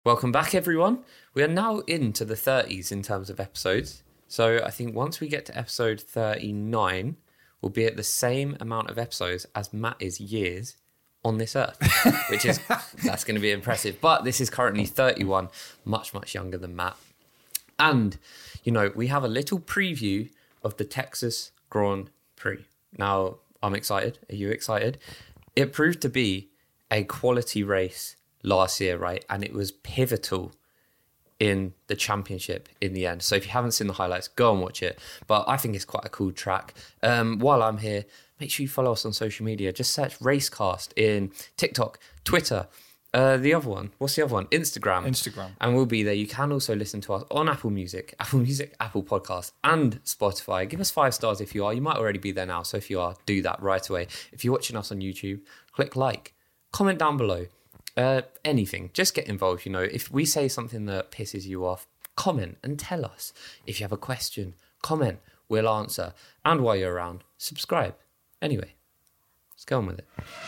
Welcome back, everyone. We are now into the 30s in terms of episodes. So I think once we get to episode 39, we'll be at the same amount of episodes as Matt is years on this earth, which is, that's going to be impressive. But this is currently 31, much, much younger than Matt. And, you know, we have a little preview of the Texas Grand Prix. Now, I'm excited. Are you excited? It proved to be a quality race last year, right? And it was pivotal in the championship in the end. So if you haven't seen the highlights, go and watch it. But I think it's quite a cool track. While I'm here, make sure you follow us on social media. Just search Racecast in TikTok, Twitter. The other one, what's the other one? Instagram. And we'll be there. You can also listen to us on Apple Music, Apple Podcasts, and Spotify. Give us 5 stars if you are. You might already be there now. So if you are, do that right away. If you're watching us on YouTube, click like, comment down below. Anything, just get involved. You know, if we say something that pisses you off, comment and tell us. If you have a question, comment, we'll answer. And while you're around, subscribe. Anyway, let's go on with it.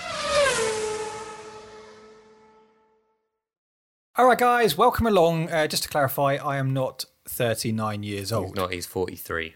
All right, guys, welcome along. Just to clarify, I am not 39 years old. He's not, he's 43.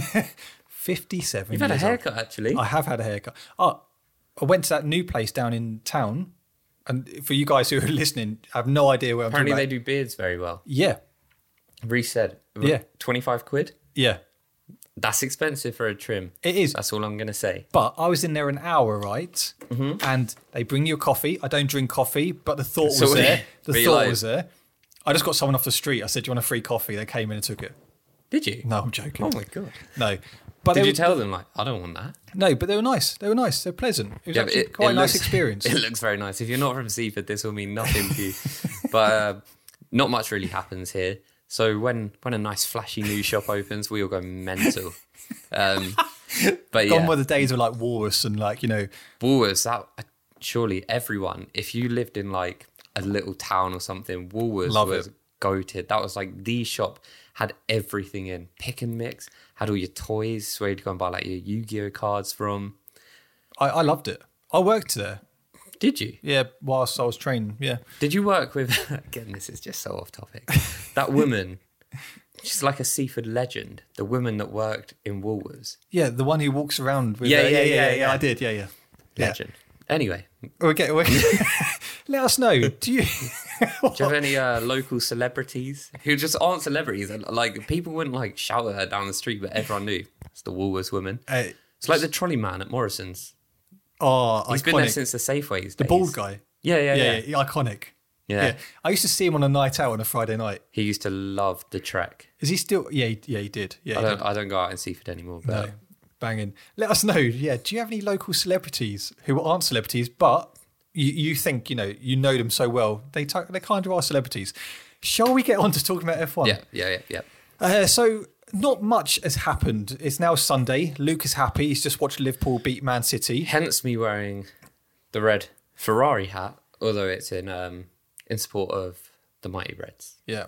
57 You've had a years haircut, old. actually. I have had a haircut. Oh, I went to that new place down in town. And for you guys who are listening, I have no idea where I'm Apparently talking they do beards very well. Yeah. Reece said, Yeah. 25 quid? Yeah. That's expensive for a trim. It is. That's all I'm going to say. But I was in there an hour, right? Mm-hmm. And they bring you a coffee. I don't drink coffee, but the thought was there. The thought was there. I just got someone off the street. I said, do you want a free coffee? They came in and took it. Did you? No, I'm joking. Oh, my God. No. But Did you tell them, like, I don't want that? No, but they were nice. They were nice. They were pleasant. It was actually quite a nice experience. It looks very nice. If you're not from Seaford, this will mean nothing to you. But not much really happens here. So when a nice flashy new shop opens, we all go mental. But Gone were the days of like Woolworths and like, you know. Woolworths, that surely everyone, if you lived in like a little town or something, Woolworths was goated. That was like the shop, had everything in. Pick and mix, had all your toys, where you'd go and buy like your Yu-Gi-Oh cards from. I loved it. I worked there. Did you? Yeah, whilst I was training, yeah. Did you work with, again, this is just so off topic, that woman, she's like a Seaford legend, the woman that worked in Woolworths. Yeah, the one who walks around with... Yeah, I did, yeah. Legend. Anyway. Okay, let us know. Do you have any local celebrities who just aren't celebrities? And like, people wouldn't like shout at her down the street, but everyone knew it's the Woolworths woman. It's like the trolley man at Morrison's. Oh, he's been there since the Safeways days. The bald guy. Yeah, iconic. Yeah. I used to see him on a night out on a Friday night. He used to love the Trek. Is he still? Yeah, he did. Yeah, I don't go out in Seaford anymore. But no, banging. Let us know. Yeah, do you have any local celebrities who aren't celebrities, but you think you know them so well? They kind of are celebrities. Shall we get on to talking about F1? Yeah. So not much has happened. It's now Sunday. Luke is happy. He's just watched Liverpool beat Man City. Hence me wearing the red Ferrari hat, although it's in support of the Mighty Reds. Yeah.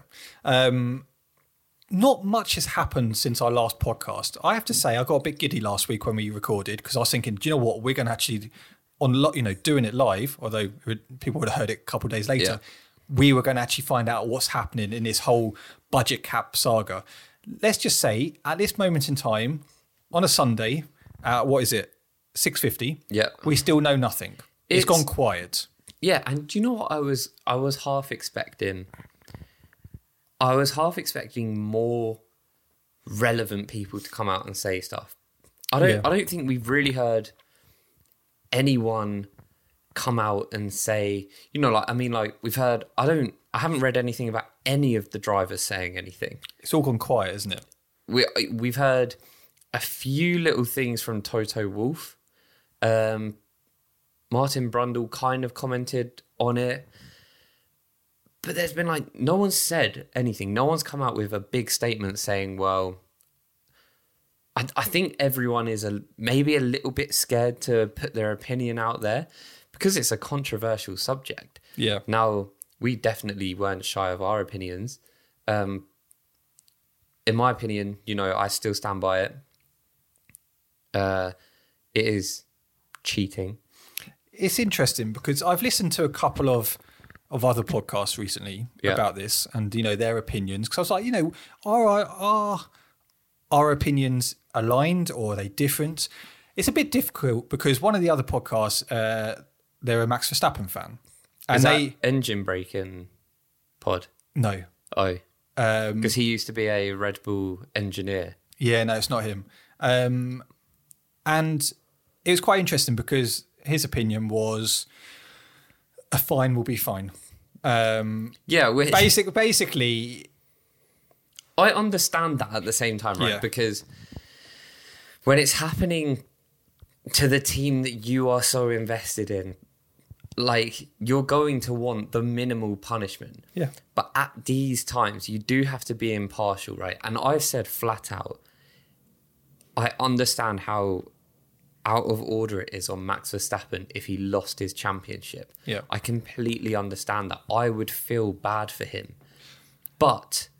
Not much has happened since our last podcast. I have to say, I got a bit giddy last week when we recorded because I was thinking, do you know what? We're going to actually, doing it live, although people would have heard it a couple of days later. Yeah. We were going to actually find out what's happening in this whole budget cap saga. Let's just say, at this moment in time, on a Sunday, what is it, 6:50? Yeah, we still know nothing. It's gone quiet. Yeah, and do you know what I was half expecting? I was half expecting more relevant people to come out and say stuff. I don't think we've really heard anyone come out and say, we've heard. I haven't read anything about any of the drivers saying anything. It's all gone quiet, isn't it? We've heard a few little things from Toto Wolff. Martin Brundle kind of commented on it. But there's been no one's said anything. No one's come out with a big statement saying, well, I think everyone is maybe a little bit scared to put their opinion out there because it's a controversial subject. Yeah. Now, we definitely weren't shy of our opinions. In my opinion, I still stand by it. It is cheating. It's interesting because I've listened to a couple of of other podcasts recently Yeah. about this and, their opinions. Because I was like, are our opinions aligned or are they different? It's a bit difficult because one of the other podcasts, they're a Max Verstappen fan. And Is that Engine Braking Pod? No. Oh. Because he used to be a Red Bull engineer. Yeah, no, it's not him. And it was quite interesting because his opinion was a fine will be fine. Basically, I understand that at the same time, right? Yeah. Because when it's happening to the team that you are so invested in, like, you're going to want the minimal punishment. Yeah. But at these times, you do have to be impartial, right? And I've said flat out, I understand how out of order it is on Max Verstappen if he lost his championship. Yeah. I completely understand that. I would feel bad for him. But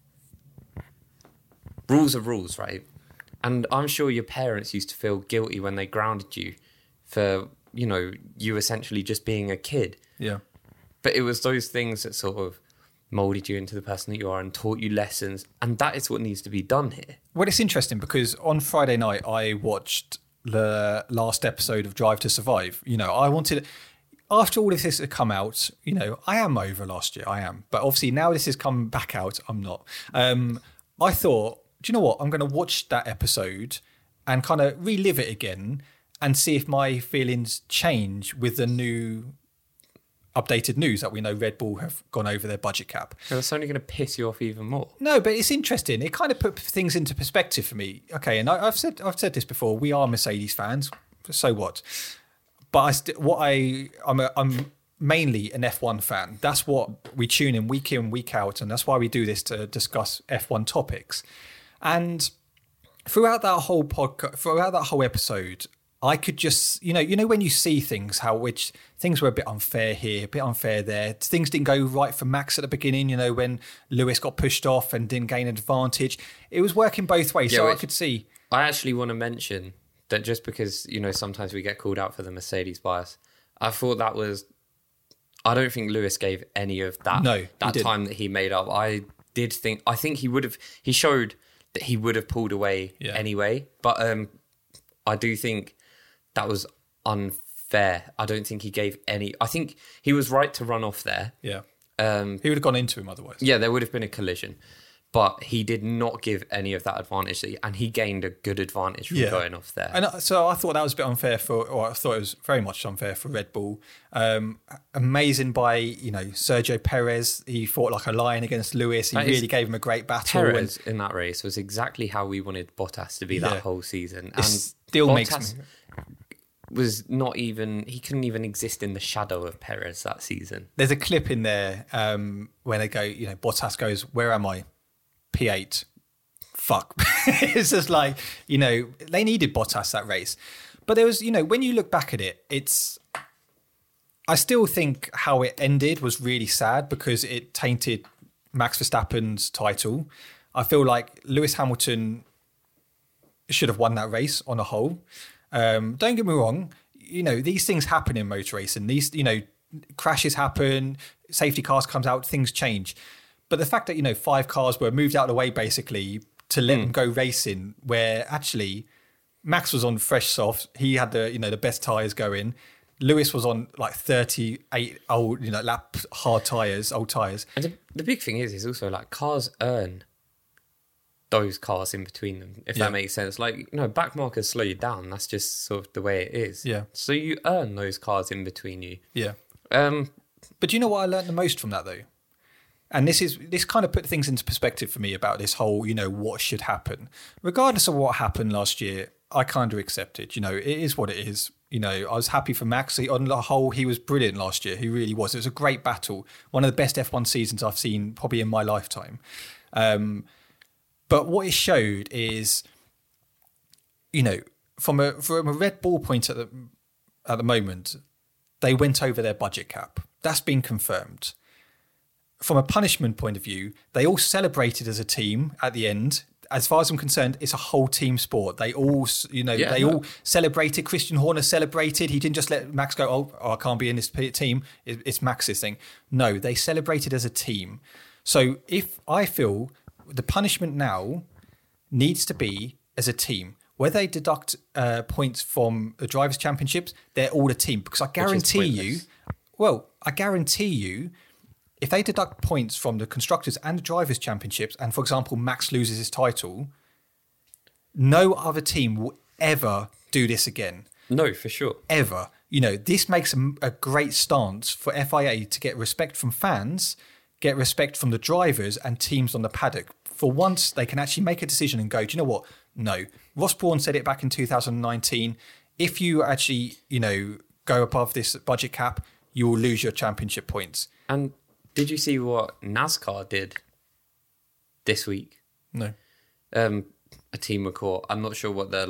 rules are rules, right? And I'm sure your parents used to feel guilty when they grounded you for, you essentially just being a kid. Yeah. But it was those things that sort of molded you into the person that you are and taught you lessons. And that is what needs to be done here. Well, it's interesting because on Friday night, I watched the last episode of Drive to Survive. I wanted, after all of this had come out, I am over last year. I am. But obviously now this has come back out, I'm not. I thought, do you know what? I'm going to watch that episode and kind of relive it again and see if my feelings change with the new updated news that we know Red Bull have gone over their budget cap. So that's only going to piss you off even more. No, but it's interesting. It kind of put things into perspective for me. Okay, and I've said this before. We are Mercedes fans. So what? But I'm mainly an F1 fan. That's what we tune in, week out, and that's why we do this to discuss F1 topics. And throughout that whole podcast, throughout that whole episode, I could just, when you see things, which things were a bit unfair here, a bit unfair there. Things didn't go right for Max at the beginning, when Lewis got pushed off and didn't gain an advantage. It was working both ways, so I could see. I actually want to mention that just because, sometimes we get called out for the Mercedes bias, I thought that was, I don't think Lewis gave any of that, that time that he made up. I think he showed that he would have pulled away anyway, but I do think that was unfair. I don't think he gave any. I think he was right to run off there. Yeah. He would have gone into him otherwise. Yeah, there would have been a collision. But he did not give any of that advantage, and he gained a good advantage from going off there. And so I thought that was a bit unfair I thought it was very much unfair for Red Bull. Amazing by, Sergio Perez. He fought like a lion against Lewis. He really gave him a great battle. Perez in that race was exactly how we wanted Bottas to be that whole season. And still Bottas makes me... was not even, he couldn't even exist in the shadow of Perez that season. There's a clip in there where they go, Bottas goes, "Where am I? P8. Fuck." It's just like, they needed Bottas that race. But there was, when you look back at it, I still think how it ended was really sad because it tainted Max Verstappen's title. I feel like Lewis Hamilton should have won that race on a whole. Don't get me wrong, these things happen in motor racing. These, crashes happen, safety cars comes out, things change. But the fact that, 5 cars were moved out of the way, basically, to let them go racing, where actually Max was on fresh softs. He had the best tyres going. Lewis was on like 38 old, lap old tyres. And the big thing is also like cars earn those cars in between them, if that makes sense. Like, back markers slow you down. That's just sort of the way it is. Yeah. So you earn those cars in between you. Yeah. But do you know what I learned the most from that though? And this kind of put things into perspective for me about this whole, what should happen. Regardless of what happened last year, I kind of accept it. It is what it is. I was happy for Max. On the whole, he was brilliant last year. He really was. It was a great battle. One of the best F1 seasons I've seen probably in my lifetime. But what it showed is, from a Red Bull point at the moment, they went over their budget cap. That's been confirmed. From a punishment point of view, they all celebrated as a team at the end, as far as I'm concerned, it's a whole team sport. They all, all celebrated. Christian Horner celebrated. He didn't just let Max go, oh, I can't be in this team. It's Max's thing. No, they celebrated as a team. So if I feel the punishment now needs to be as a team, where they deduct points from the Drivers' Championships, they're all a team. Because I guarantee you, if they deduct points from the Constructors and the Drivers' Championships, and for example, Max loses his title, no other team will ever do this again. No, for sure. Ever. This makes a great stance for FIA to get respect from fans, get respect from the drivers and teams on the paddock. For once, they can actually make a decision and go, do you know what? No. Ross Brawn said it back in 2019. If you actually, go above this budget cap, you will lose your championship points. And did you see what NASCAR did this week? No. A team were caught. I'm not sure what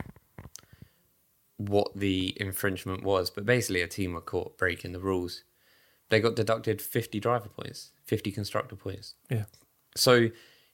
the infringement was, but basically a team were caught breaking the rules. They got deducted 50 driver points, 50 constructor points. Yeah. So,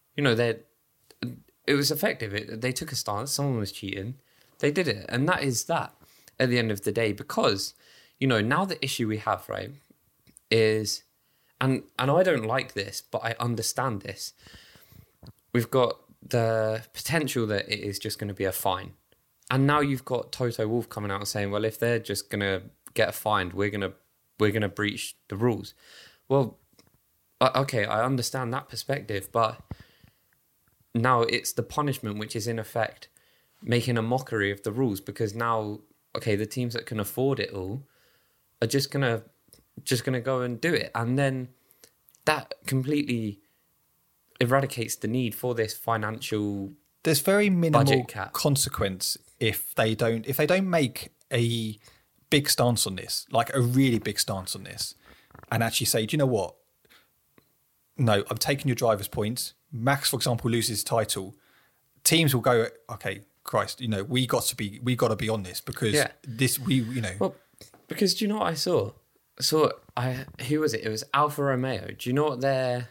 it was effective. They took a stance. Someone was cheating. They did it. And that is that at the end of the day, because, now the issue we have, right, is, and I don't like this, but I understand this. We've got the potential that it is just going to be a fine. And now you've got Toto Wolff coming out and saying, well, if they're just going to get a fine, we're going to breach the rules. Well, okay, I understand that perspective, but now it's the punishment which is in effect making a mockery of the rules, because now, okay, the teams that can afford it all are just gonna go and do it, and then that completely eradicates the need for this financial. There's very minimal consequence if they don't make a big stance on this, like a really big stance on this, and actually say, do you know what? No, I'm taking your driver's points. Max, for example, loses his title. Teams will go, okay, Christ, we got to be on this, because Well, because do you know what I saw? Who was it? It was Alfa Romeo. Do you know what their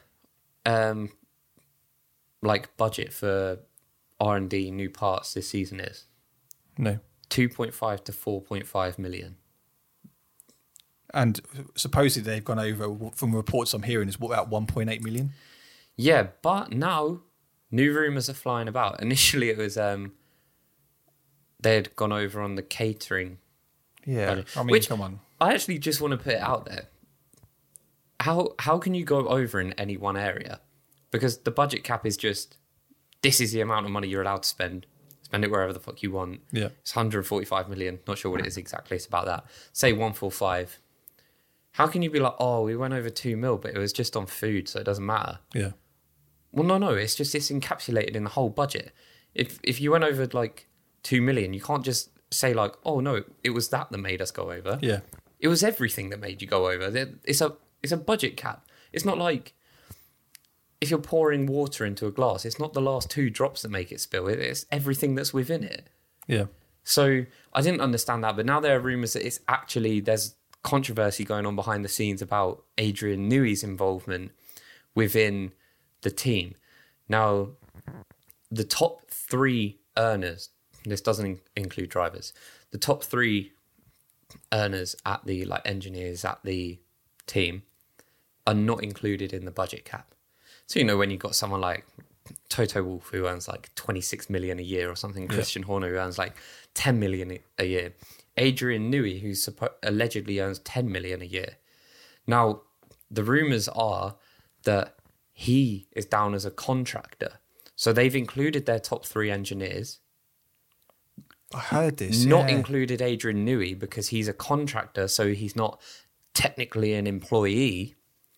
budget for R&D new parts this season is? No. 2.5 to 4.5 million. And supposedly they've gone over, from reports I'm hearing, is about 1.8 million. Yeah, but now new rumours are flying about. Initially it was they'd gone over on the catering. Yeah, come on. I actually just want to put it out there. How can you go over in any one area? Because the budget cap is just, this is the amount of money you're allowed to spend. Spend it wherever the fuck you want. Yeah. It's 145 million. Not sure what it is exactly. It's about that. Say 145. How can you be like, oh, we went over 2 mil, but it was just on food, so it doesn't matter? Yeah. Well, no. It's encapsulated in the whole budget. If you went over 2 million, you can't just say oh no, it was that made us go over. Yeah. It was everything that made you go over. It's a budget cap. It's not like if you're pouring water into a glass, it's not the last 2 drops that make it spill. It's everything that's within it. Yeah. So I didn't understand that, but now there are rumours that there's controversy going on behind the scenes about Adrian Newey's involvement within the team. Now, the top 3 earners, this doesn't include drivers, the top 3 earners at the engineers at the team are not included in the budget cap. So, when you've got someone like Toto Wolff, who earns 26 million a year or something, yeah. Christian Horner, who earns 10 million a year, Adrian Newey, who allegedly earns 10 million a year. Now, the rumours are that he is down as a contractor. So they've included their top 3 engineers. I heard this. Not included Adrian Newey because he's a contractor, so he's not technically an employee.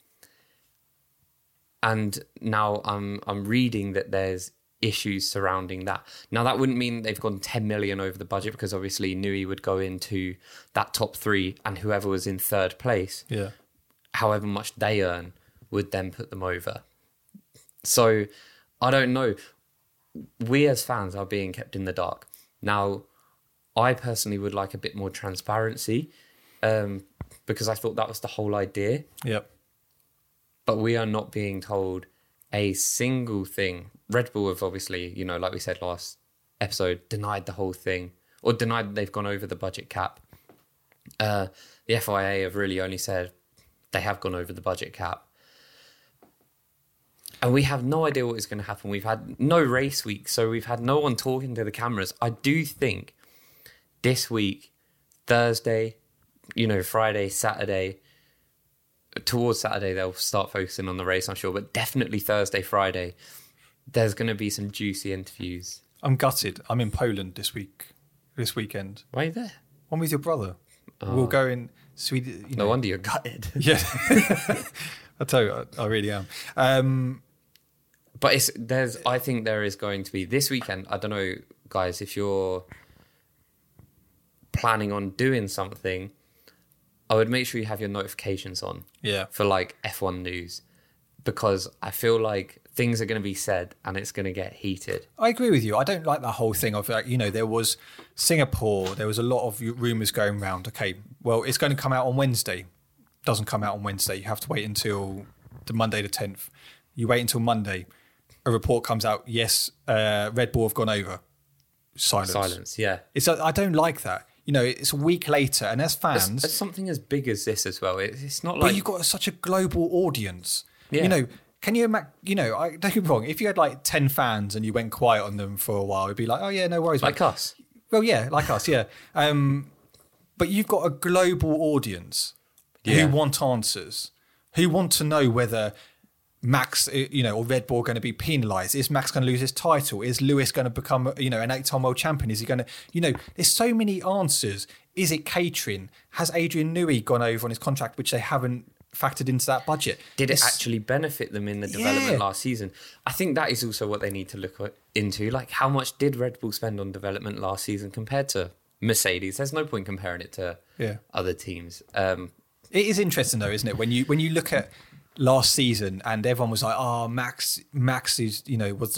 And now I'm reading that there's issues surrounding that. Now, that wouldn't mean they've gone 10 million over the budget, because obviously Newey would go into that top 3, and whoever was in 3rd place, yeah, however much they earn, would then put them over. So I don't know. We as fans are being kept in the dark. Now, I personally would like a bit more transparency, because I thought that was the whole idea. Yep. But we are not being told a single thing Red Bull have obviously, like we said last episode, denied the whole thing, or denied that they've gone over the budget cap. The FIA have really only said they have gone over the budget cap. And we have no idea what is going to happen. We've had no race week, so we've had no one talking to the cameras. I do think this week, Thursday, Friday, Saturday, towards Saturday, they'll start focusing on the race, I'm sure. But definitely Thursday, Friday, there's going to be some juicy interviews. I'm gutted. I'm in Poland this weekend. Why are you there? I'm with your brother. Oh. We'll go in Sweden. No wonder you're gutted. Yeah. I tell you, I really am. But I think there is going to be this weekend. I don't know, guys, if you're planning on doing something, I would make sure you have your notifications on. Yeah. For like F1 news, because I feel like things are going to be said and it's going to get heated. I agree with you. I don't like that whole thing of there was Singapore. There was a lot of rumours going around. Okay, well, it's going to come out on Wednesday. Doesn't come out on Wednesday. You have to wait until the Monday the 10th. You wait until Monday. A report comes out. Yes, Red Bull have gone over. Silence. Yeah. I don't like that. It's a week later, and as fans, it's something as big as this as well. It's not like, but you've got such a global audience. Yeah. Can you imagine? Don't get me wrong. If you had like 10 fans and you went quiet on them for a while, it'd be like, oh yeah, no worries. Like us. Well, yeah, like us, yeah. But you've got a global audience who want answers, who want to know whether Max, or Red Bull are going to be penalised. Is Max going to lose his title? Is Lewis going to become, an 8-time world champion? Is he going to, there's so many answers. Is it catering? Has Adrian Newey gone over on his contract, which they haven't factored into that budget? Did it actually benefit them in the development last season? I think that is also what they need to look into. Like, how much did Red Bull spend on development last season compared to Mercedes? There's no point comparing it to other teams. It is interesting though, isn't it? When you look at last season and everyone was like, oh, Max is, was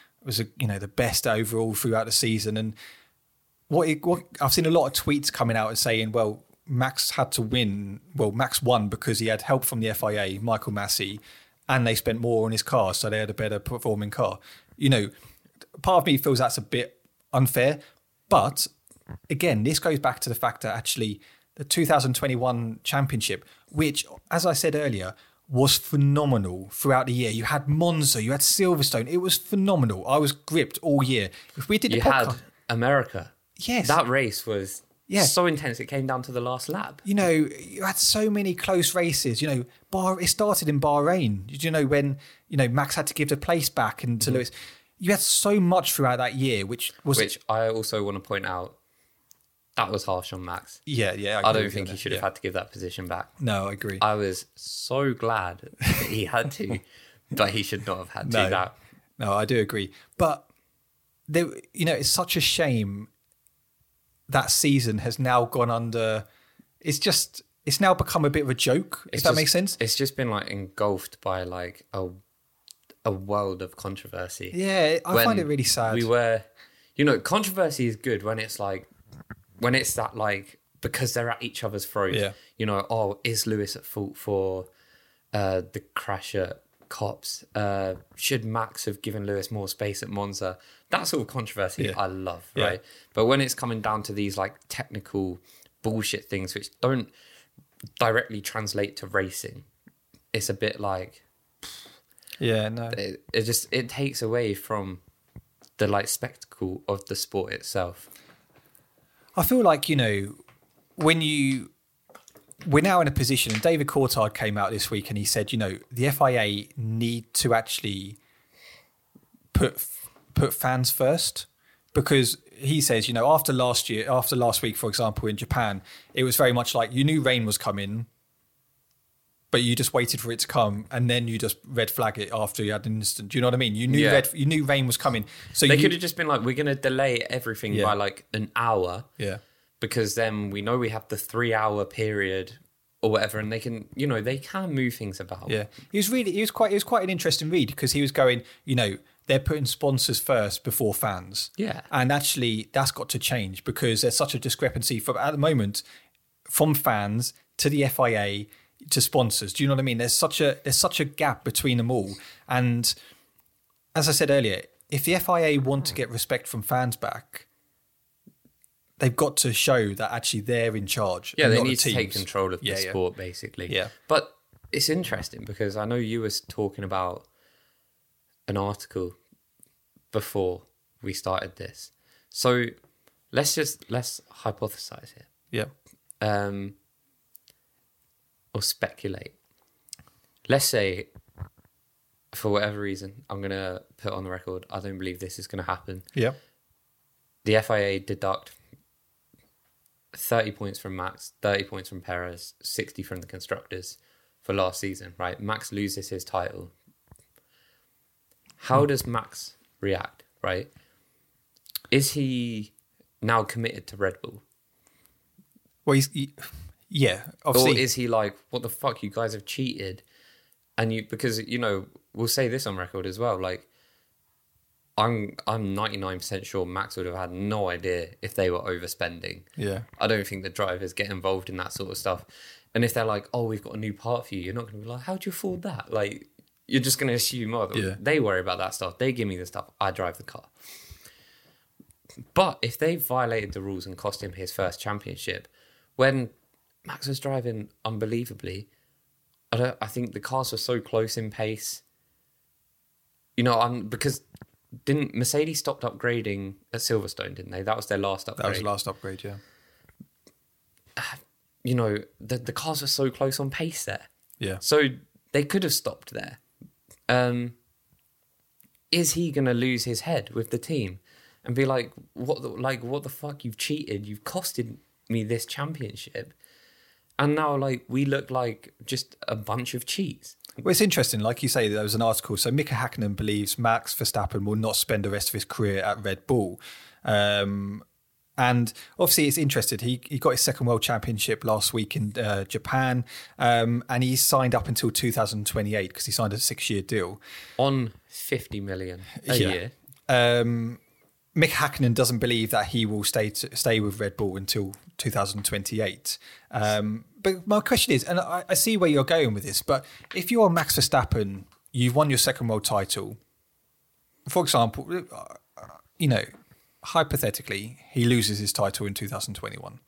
the best overall throughout the season. And what I've seen a lot of tweets coming out and saying, well, Max had to win. Well, Max won because he had help from the FIA, Michael Massey, and they spent more on his car, so they had a better performing car. Part of me feels that's a bit unfair. But again, this goes back to the fact that actually the 2021 championship, which, as I said earlier, was phenomenal throughout the year. You had Monza, you had Silverstone. It was phenomenal. I was gripped all year. If we did the podcast, had America. Yes. That race was so intense. It came down to the last lap. You had so many close races. It started in Bahrain. When, Max had to give the place back and to Lewis. You had so much throughout that year, which I also want to point out, that was harsh on Max. Yeah. I don't think he should have had to give that position back. No, I agree. I was so glad that he had to, but he should not have had to. No, I do agree. But it's such a shame that season has now gone under. It's now become a bit of a joke. If that makes sense. It's just been like engulfed by like a world of controversy. Yeah, I find it really sad. Controversy is good when it's like. When it's that, like, because they're at each other's throats, is Lewis at fault for the crash at Cops? Should Max have given Lewis more space at Monza? That sort of controversy I love, right? But when it's coming down to these, like, technical bullshit things which don't directly translate to racing, it's a bit like... Yeah, no. It takes away from the, like, spectacle of the sport itself. I feel like, we're now in a position, and David Coulthard came out this week and he said, the FIA need to actually put fans first, because he says, after last week, for example, in Japan, it was very much like you knew rain was coming, but you just waited for it to come, and then you just red flag it after you had an incident. Do you know what I mean? You knew rain was coming. So they could have just been like, we're going to delay everything by like an hour. Yeah. Because then we know we have the 3-hour period or whatever, and they can move things about. Yeah. It was quite an interesting read, because he was going, they're putting sponsors first before fans. Yeah. And actually that's got to change, because there's such a discrepancy at the moment from fans to the FIA to sponsors. Do you know what I mean? There's such a gap between them all. And as I said earlier, if the FIA want to get respect from fans back, they've got to show that actually they're in charge. Yeah, and they not need the to take teams. control of the sport, basically. Yeah. But it's interesting because I know you was talking about an article before we started this. So let's hypothesize here. Yeah. Or speculate. Let's say, for whatever reason, I'm going to put on the record, I don't believe this is going to happen. Yeah. The FIA deduct 30 points from Max, 30 points from Perez, 60 from the constructors for last season, right? Max loses his title. How does Max react, right? Is he now committed to Red Bull? Well, yeah, obviously. Or is he like, what the fuck, you guys have cheated? And because, we'll say this on record as well, like, I'm 99% sure Max would have had no idea if they were overspending. Yeah. I don't think the drivers get involved in that sort of stuff. And if they're like, oh, we've got a new part for you, you're not going to be like, how'd you afford that? Like, you're just going to assume, they worry about that stuff. They give me the stuff. I drive the car. But if they violated the rules and cost him his first championship, when Max was driving unbelievably, I think the cars were so close in pace. Because didn't Mercedes stopped upgrading at Silverstone, didn't they? That was their last upgrade. That was the last upgrade, yeah. The cars were so close on pace there. Yeah. So they could have stopped there. Is he going to lose his head with the team and be like, what the fuck? You've cheated. You've costed me this championship. And now, we look like just a bunch of cheats. Well, it's interesting. Like you say, there was an article. So Mika Hakkinen believes Max Verstappen will not spend the rest of his career at Red Bull. And obviously, it's interesting. He got his second World Championship last week in Japan. And he's signed up until 2028 because he signed a 6-year deal. On 50 million a year. Mika Hakkinen doesn't believe that he will stay with Red Bull until 2028. But my question is, and I see where you're going with this, but if you're Max Verstappen, you've won your second world title. For example, hypothetically, he loses his title in 2021.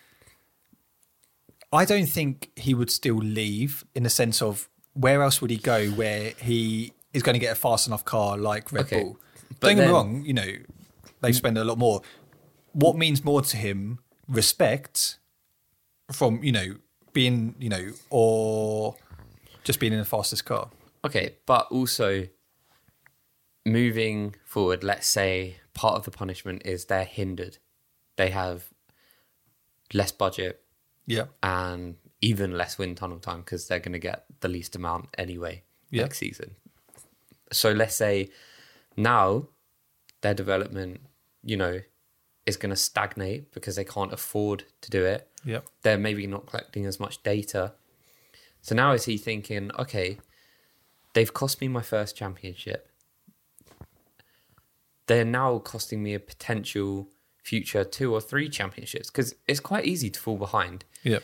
I don't think he would still leave, in the sense of where else would he go where he is going to get a fast enough car like Red Bull? Don't get me wrong, they spend a lot more. What means more to him? Respect from, being, or just being in the fastest car. Okay, but also moving forward, let's say part of the punishment is they're hindered. They have less budget. Yeah. And even less wind tunnel time because they're going to get the least amount anyway next season. So let's say now their development, is going to stagnate because they can't afford to do it. Yeah. They're maybe not collecting as much data. So now is he thinking, okay, they've cost me my first championship. They're now costing me a potential future 2 or 3 championships because it's quite easy to fall behind. Yeah.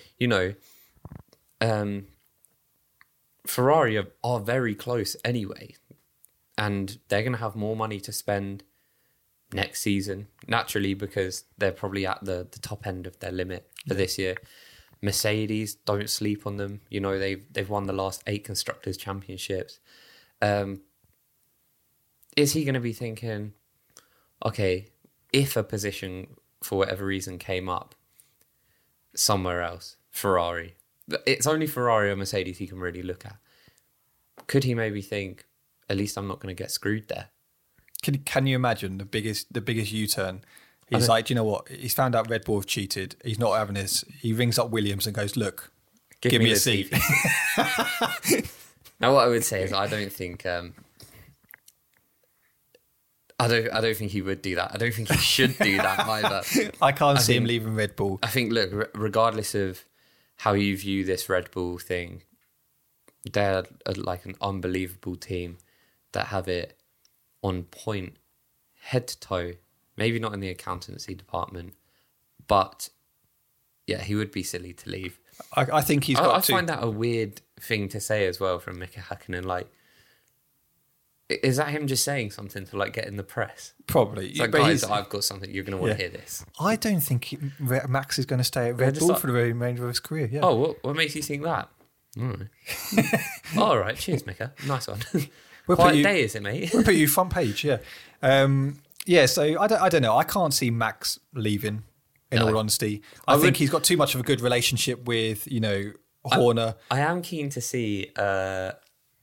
Ferrari are very close anyway, and they're going to have more money to spend next season, naturally, because they're probably at the top end of their limit for this year. Mercedes, don't sleep on them. They've won the last 8 constructors championships. Is he going to be thinking, okay, if a position for whatever reason came up somewhere else, Ferrari, it's only Ferrari or Mercedes he can really look at. Could he maybe think, at least I'm not going to get screwed there? Can you imagine the biggest U-turn? He's like, do you know what? He's found out Red Bull have cheated. He's not having this. He rings up Williams and goes, look, give me a seat. Now, what I would say is I don't think... I don't think he would do that. I don't think he should do that either. I can't see him leaving Red Bull. I think, look, regardless of how you view this Red Bull thing, they're like an unbelievable team that have it on point, head to toe. Maybe not in the accountancy department, but yeah, he would be silly to leave. I think he's got I find that a weird thing to say as well from Mika Hakkinen. Like, Is that him just saying something to like get in the press? Probably. It's like, But guys, he's- I've got something. You're going to want to hear this. I don't think Max is going to stay at Red just Bull like- for the remainder of his career. Yeah. Oh, what makes you think that? All right. Cheers, Mika. Nice one. We'll put Quiet you- day, is it, mate? We'll put you front page, yeah. Yeah, so I don't know. I can't see Max leaving, in No. all honesty. I think he's got too much of a good relationship with, Horner. I am keen to see the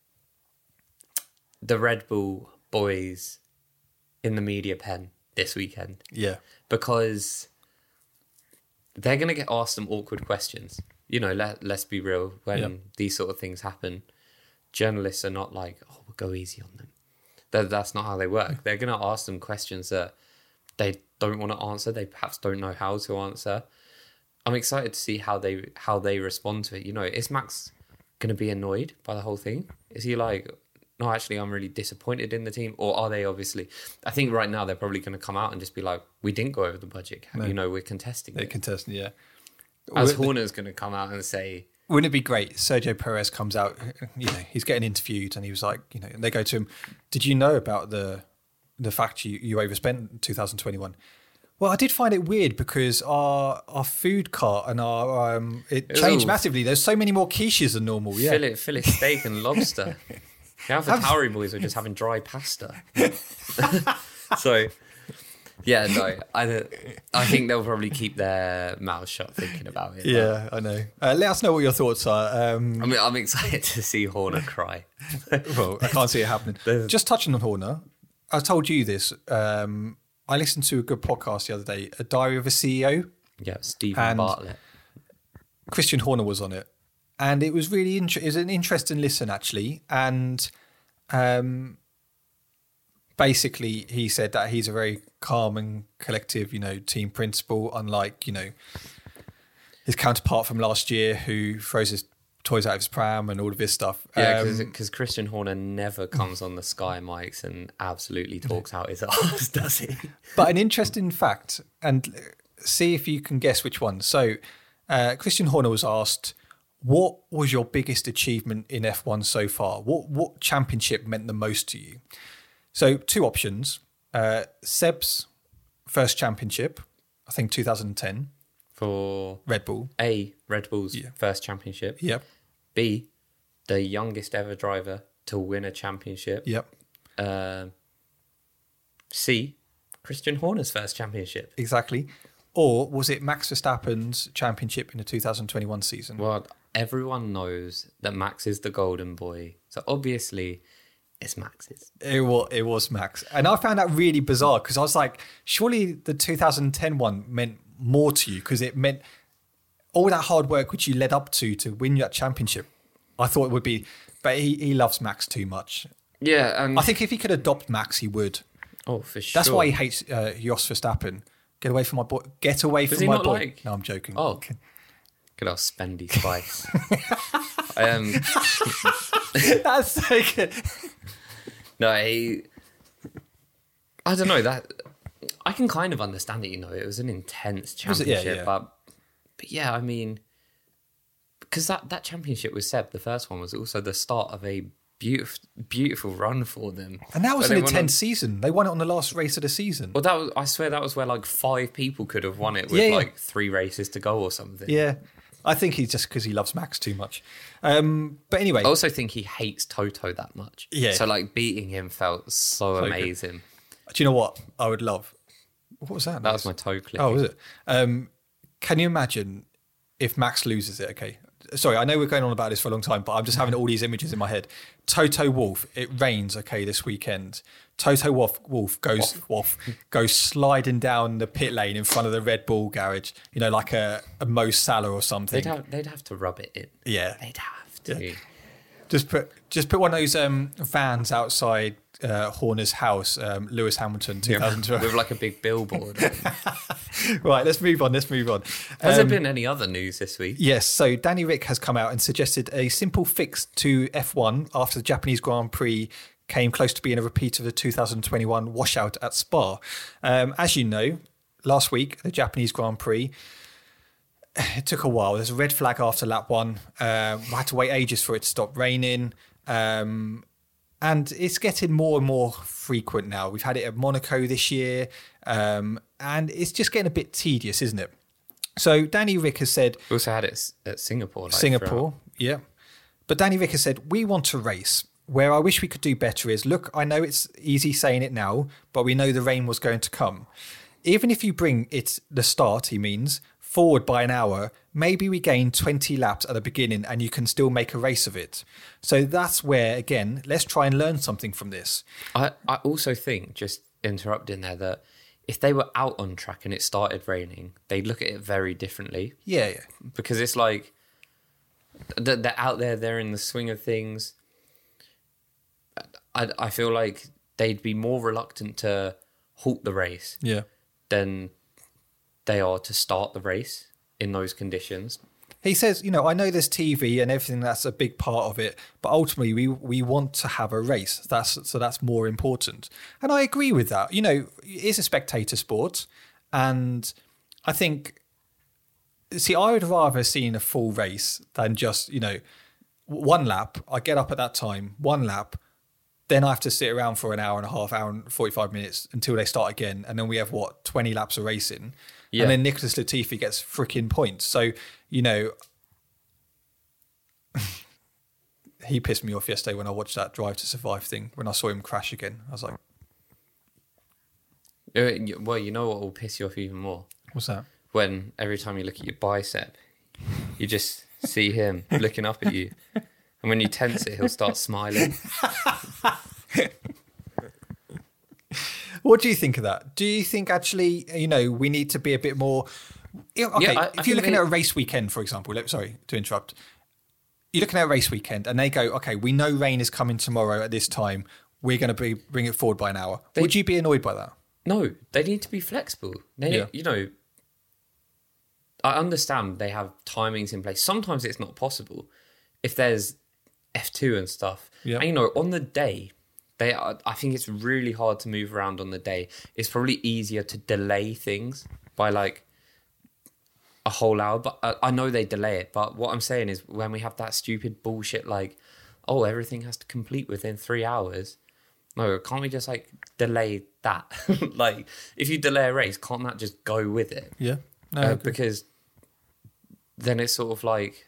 Red Bull boys in the media pen this weekend Yeah. because they're going to get asked some awkward questions. Let's be real. When these sort of things happen, journalists are not like, oh, we'll go easy on them. That's not how they work. They're going to ask them questions that they don't want to answer. They perhaps don't know how to answer. I'm excited to see how they respond to it. Is Max going to be annoyed by the whole thing? Is he like, no, actually, I'm really disappointed in the team? Or are they obviously... I think right now they're probably going to come out and just be like, we didn't go over the budget cap. We're contesting They're it. contesting, yeah. As Horner's going to come out and say... Wouldn't it be great? Sergio Perez comes out, he's getting interviewed and he was like, and they go to him, did you know about the fact you overspent in 2021? Well, I did find it weird because our food cart and our it changed massively. There's so many more quiches than normal. Yeah, Fillet steak and lobster. The Alpha Tauri boys were just having dry pasta. So, yeah, no, I think they'll probably keep their mouths shut thinking about it. Yeah, I know. Let us know what your thoughts are. I'm excited to see Horner cry. Well, I can't see it happening. Just touching on Horner, I told you this. I listened to a good podcast the other day, A Diary of a CEO. Yeah, Stephen And- Bartlett. Christian Horner was on it, and it was really it was an interesting listen actually. And basically, he said that he's a very calm and collective, team principal, unlike his counterpart from last year who throws his toys out of his pram and all of this stuff. Yeah, because Christian Horner never comes on the Sky mics and absolutely talks out his arse, does he? But an interesting fact, and see if you can guess which one. So, Christian Horner was asked, what was your biggest achievement in F1 so far? What championship meant the most to you? So, two options. Seb's first championship, I think 2010, For Red Bull. A, Red Bull's first championship. Yep. B, the youngest ever driver to win a championship. Yep. C, Christian Horner's first championship. Exactly. Or was it Max Verstappen's championship in the 2021 season? Well, everyone knows that Max is the golden boy. So obviously, it's Max's. It was Max. And I found that really bizarre because I was like, surely the 2010 one meant more to you because it meant all that hard work which you led up to win that championship. I thought it would be, but he loves Max too much. Yeah, and I think if he could adopt Max, he would. oh, for sure. That's why he hates Jos Verstappen. Get away from my boy. Get away Does from he my not boy. like- No, I'm joking. Oh, good old Spendy Spice. That's so good. No, I don't know that. I can kind of understand it. It was an intense Was it? Yeah, championship, yeah. but yeah, I mean, because that championship with Seb, the first one, was also the start of a beautiful run for them. And that was But an they won intense season. They won it on the last race of the season. Well, I swear that was where like 5 people could have won it with Yeah. like 3 races to go or something. Yeah. I think he's just because he loves Max too much. But anyway. I also think he hates Toto that much. Yeah. So like beating him felt so good. amazing. Do you know what I would love? What was that? That was my toe clip. Oh, was it? Can you imagine if Max loses it? Okay. Sorry, I know we're going on about this for a long time, but I'm just having all these images in my head. Toto Wolff, it rains, okay, this weekend. Toto Wolff goes sliding down the pit lane in front of the Red Bull garage, like a Mo Salah or something. They'd have to rub it in. Yeah. They'd have to. Yeah. Just put one of those vans outside Horner's house, Lewis Hamilton 2012. With like a big billboard. Right, let's move on. Has there been any other news this week? Yes, so Danny Rick has come out and suggested a simple fix to F1 after the Japanese Grand Prix came close to being a repeat of the 2021 washout at Spa. As you know, last week, the Japanese Grand Prix, it took a while. There's a red flag after lap 1. We had to wait ages for it to stop raining. And it's getting more and more frequent now. We've had it at Monaco this year, and it's just getting a bit tedious, isn't it? So Danny Rick has said... We also had it at Singapore. Singapore, yeah. But Danny Rick has said, we want to race. Where I wish we could do better is, look, I know it's easy saying it now, but we know the rain was going to come. Even if you bring it, the start, he means, forward by an hour, maybe we gain 20 laps at the beginning and you can still make a race of it. So that's where, again, let's try and learn something from this. I also think, just interrupting there, that if they were out on track and it started raining, they'd look at it very differently. Yeah. Because it's like, they're out there, they're in the swing of things. I feel like they'd be more reluctant to halt the race than they are to start the race in those conditions. He says, I know there's TV and everything, that's a big part of it, but ultimately we want to have a race. That's more important. And I agree with that. It is a spectator sport. And I think, I would rather seen a full race than just, one lap. I get up at that time, one lap, then I have to sit around for an hour and a half, hour and 45 minutes until they start again. And then we have 20 laps of racing. Yeah. And then Nicholas Latifi gets freaking points. So, he pissed me off yesterday when I watched that Drive to Survive thing, when I saw him crash again. I was like... Well, you know what will piss you off even more? What's that? When every time you look at your bicep, you just see him looking up at you. And when you tense it, he'll start smiling. What do you think of that? Do you think actually, we need to be a bit more... Okay, if you're looking at a race weekend, for example, sorry to interrupt. You're looking at a race weekend and they go, okay, we know rain is coming tomorrow at this time. We're going to bring it forward by an hour. Would you be annoyed by that? No, they need to be flexible. I understand they have timings in place. Sometimes it's not possible. If there's F2 and stuff. Yeah. And, on the day... I think it's really hard to move around on the day. It's probably easier to delay things by like a whole hour. But I know they delay it. But what I'm saying is when we have that stupid bullshit like, oh, everything has to complete within 3 hours. No, can't we just like delay that? Like if you delay a race, can't that just go with it? Yeah. No, because then it's sort of like,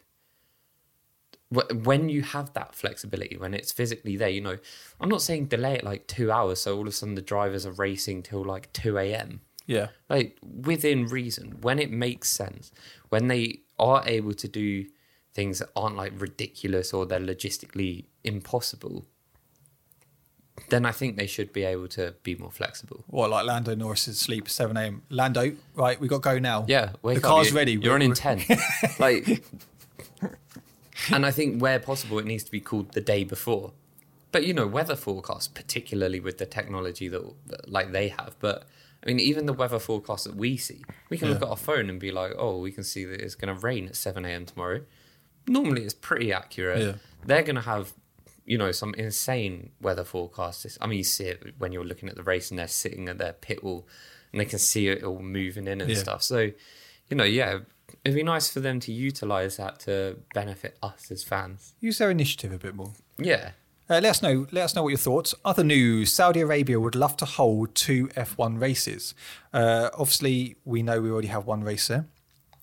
when you have that flexibility, when it's physically there, I'm not saying delay it like 2 hours, so all of a sudden the drivers are racing till like 2 a.m. Yeah. Like within reason, when it makes sense, when they are able to do things that aren't like ridiculous or they're logistically impossible, then I think they should be able to be more flexible. What, like Lando Norris's sleep 7 a.m. Lando, right, we got to go now. Yeah, wake the car's ready. You're on 10. Like... And I think where possible, it needs to be called the day before. But, weather forecasts, particularly with the technology that like they have. But, I mean, even the weather forecasts that we see, we can look at our phone and be like, oh, we can see that it's going to rain at 7 a.m. tomorrow. Normally, it's pretty accurate. Yeah. They're going to have, some insane weather forecasts. I mean, you see it when you're looking at the race and they're sitting at their pit wall and they can see it all moving in and stuff. So, it'd be nice for them to utilise that to benefit us as fans. Use their initiative a bit more. Yeah. Let us know what your thoughts. Other news, Saudi Arabia would love to hold 2 F1 races. Obviously, we know we already have one race there.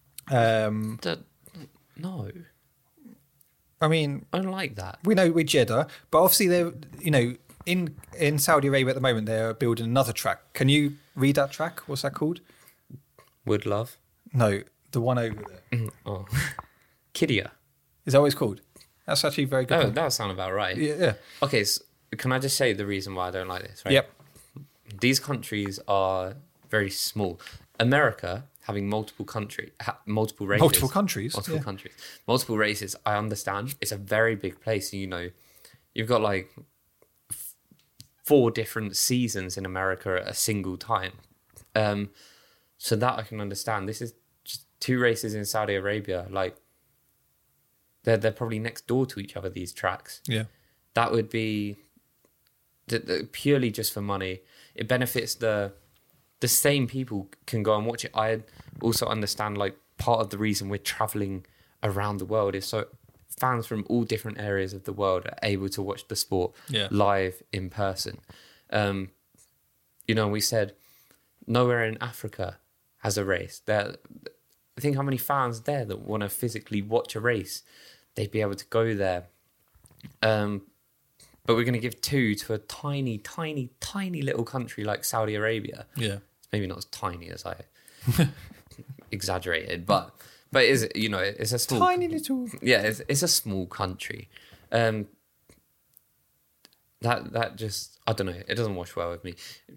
No. I mean... I don't like that. We know with Jeddah, but obviously they're, in Saudi Arabia at the moment, they're building another track. Can you read that track? What's that called? Would Love? No. The one over there. Oh. Qiddiya. Is that what it's called? That's actually very good. Oh, that sounds about right. Yeah. Okay, so can I just say the reason why I don't like this, right? Yep. These countries are very small. America, having multiple races. Multiple countries? Multiple races, I understand. It's a very big place. You've got like 4 different seasons in America at a single time. So that I can understand. This is 2 races in Saudi Arabia, like they're probably next door to each other, these tracks. Yeah. That would be purely just for money. It benefits the same people can go and watch it. I also understand like part of the reason we're traveling around the world is so fans from all different areas of the world are able to watch the sport live in person. We said nowhere in Africa has a race. Think how many fans there that want to physically watch a race. They'd be able to go there. But we're going to give 2 to a tiny, tiny, tiny little country like Saudi Arabia. Yeah. It's maybe not as tiny as I exaggerated, but it's a small... Tiny little... Yeah, it's a small country. That just... I don't know. It doesn't wash well with me.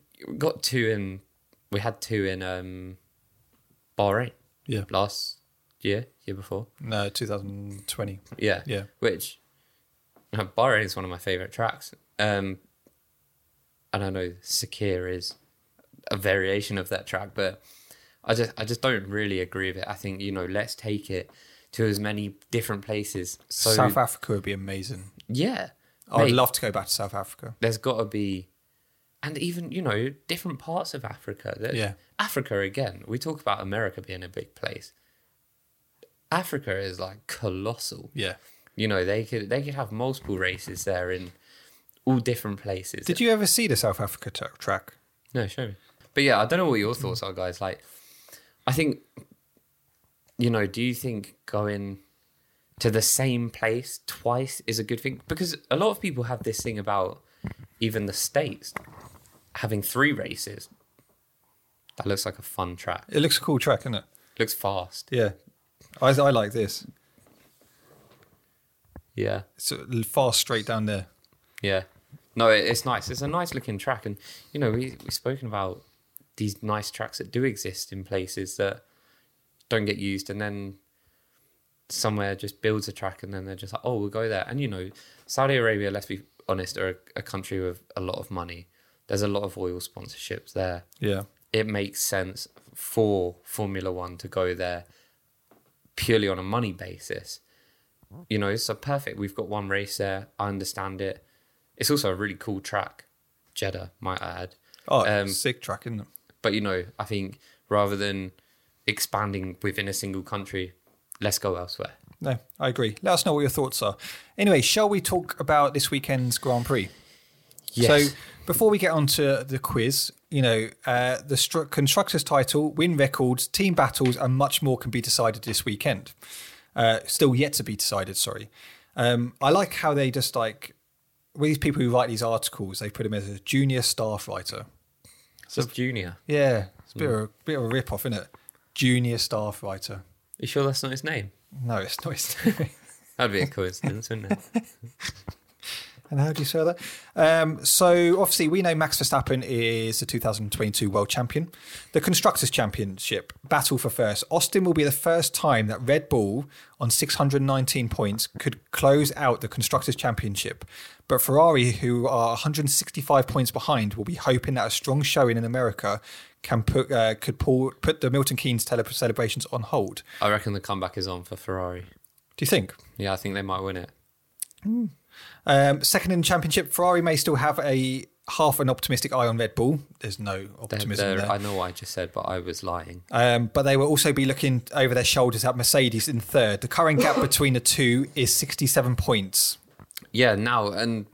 We had 2 in Bahrain. Yeah. Last year before. No, 2020. Yeah. Yeah. Which... Bahrain is one of my favourite tracks. And I know Sakir is a variation of that track, but I just don't really agree with it. I think, let's take it to as many different places. So, South Africa would be amazing. Yeah. I'd love to go back to South Africa. There's got to be... And even, different parts of Africa. Yeah. Africa, again, we talk about America being a big place. Africa is like colossal. Yeah. They could have multiple races there in all different places. Did you ever see the South Africa track? No, show me. But yeah, I don't know what your thoughts are, guys. Like, I think, do you think going to the same place twice is a good thing? Because a lot of people have this thing about even the States having 3 races. That looks like a fun track. It looks a cool track, doesn't it? Looks fast. Yeah. I like this. Yeah. It's fast straight down there. Yeah. No, it's nice. It's a nice looking track. And, we've spoken about these nice tracks that do exist in places that don't get used. And then somewhere just builds a track and then they're just like, oh, we'll go there. And, Saudi Arabia, let's be honest, are a country with a lot of money. There's a lot of oil sponsorships there. Yeah. It makes sense for Formula One to go there purely on a money basis. So perfect. We've got one race there. I understand it. It's also a really cool track. Jeddah, might I add. Oh, sick track, isn't it? But, I think rather than expanding within a single country, let's go elsewhere. No, I agree. Let us know what your thoughts are. Anyway, shall we talk about this weekend's Grand Prix? Yes. So before we get on to the quiz, the constructors' title, win records, team battles, and much more can be decided this weekend. Still yet to be decided, sorry. I like how they just with these people who write these articles, they put him as a junior staff writer. So junior. Yeah, it's a bit of a rip-off, isn't it? Junior staff writer. You sure that's not his name? No, it's not his name. That'd be a coincidence, wouldn't it? And how do you say that? So obviously we know Max Verstappen is the 2022 world champion. The Constructors' Championship, battle for first. Austin will be the first time that Red Bull on 619 points could close out the Constructors' Championship. But Ferrari, who are 165 points behind, will be hoping that a strong showing in America could put the Milton Keynes celebrations on hold. I reckon the comeback is on for Ferrari. Do you think? Yeah, I think they might win it. Second in the championship, Ferrari may still have a half an optimistic eye on Red Bull. There's no optimism there. I know what I just said, but I was lying. But they will also be looking over their shoulders at Mercedes in third. The current gap between the two is 67 points. Yeah, now, and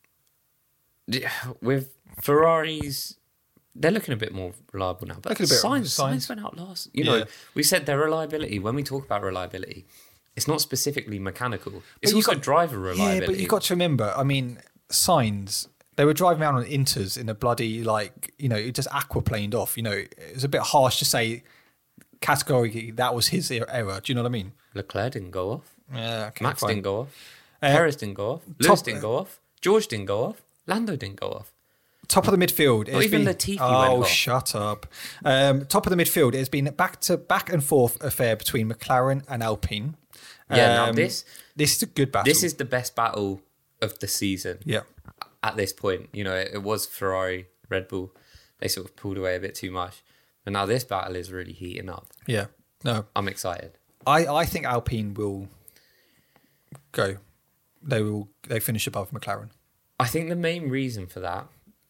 with Ferraris, they're looking a bit more reliable now. But Sainz went out last. We said their reliability, when we talk about reliability, it's not specifically mechanical. It's also driver reliability. Yeah, but you've got to remember, Sainz, they were driving around on Inters in a bloody, it just aquaplaned off. It was a bit harsh to say categorically that was his error. Do you know what I mean? Leclerc didn't go off. Yeah, okay, Max fine. didn't go off. Perez didn't go off. Lewis didn't go off. George didn't go off. Lando didn't go off. Top of the midfield. Even Latifi went off. Oh, shut up. Top of the midfield. It's been a back and forth affair between McLaren and Alpine. Yeah, now this is a good battle. This is the best battle of the season. Yeah. At this point, it was Ferrari, Red Bull. They sort of pulled away a bit too much. But now this battle is really heating up. Yeah. No. I'm excited. I think Alpine will go. They finish above McLaren. I think the main reason for that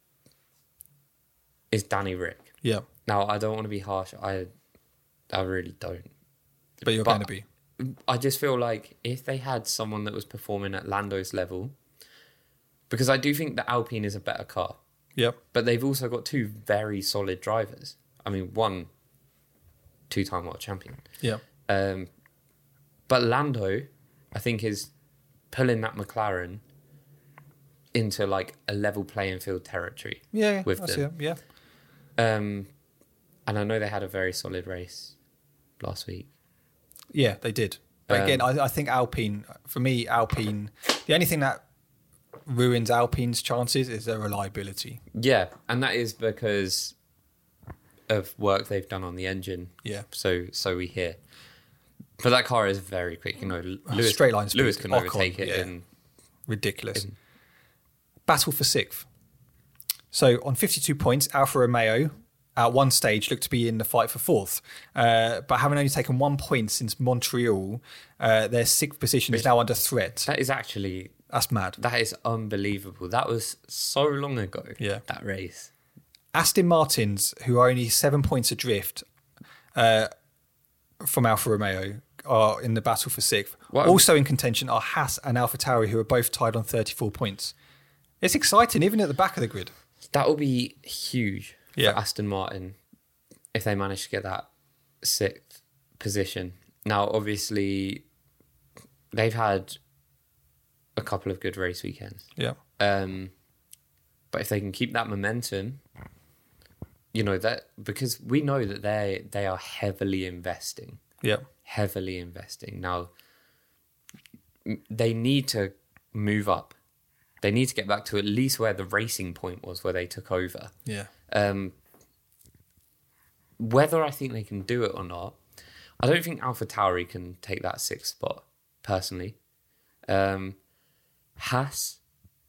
is Danny Rick. Yeah. Now, I don't want to be harsh. I really don't. But you're going to be. I just feel like if they had someone that was performing at Lando's level, because I do think the Alpine is a better car, Yep. but they've also got two very solid drivers. I mean, one two-time world champion. Yep. But Lando, I think, is pulling that McLaren into like a level playing field territory. Yeah. with I them. see it. Yeah. And I know they had a very solid race last week. Yeah, they did. But again, I think Alpine, for me, Alpine, the only thing that ruins Alpine's chances is their reliability. Yeah, and that is because of work they've done on the engine. Yeah. So we hear. But that car is very quick. You know, Lewis, Straight line speed. Lewis can Ocon, overtake it yeah. in. Ridiculous. Battle for sixth. So on 52 points, Alfa Romeo at one stage looked to be in the fight for fourth. But having only taken 1 point since Montreal, their sixth position is now under threat. That is actually... That's mad. That is unbelievable. That was so long ago, Yeah. that race. Aston Martins, who are only 7 points adrift from Alfa Romeo, are in the battle for sixth. What- Also in contention are Haas and AlphaTauri, who are both tied on 34 points. It's exciting, even at the back of the grid. That will be huge Yeah. for Aston Martin if they manage to get that sixth position. Now, obviously, they've had a couple of good race weekends. Yeah. But if they can keep that momentum, you know, that because we know that they are heavily investing. Yeah. Heavily investing. Now, they need to move up. They need to get back to at least where the Racing Point was, where they took over. Yeah. Whether I think they can do it or not, I don't think AlphaTauri can take that sixth spot, personally. Haas,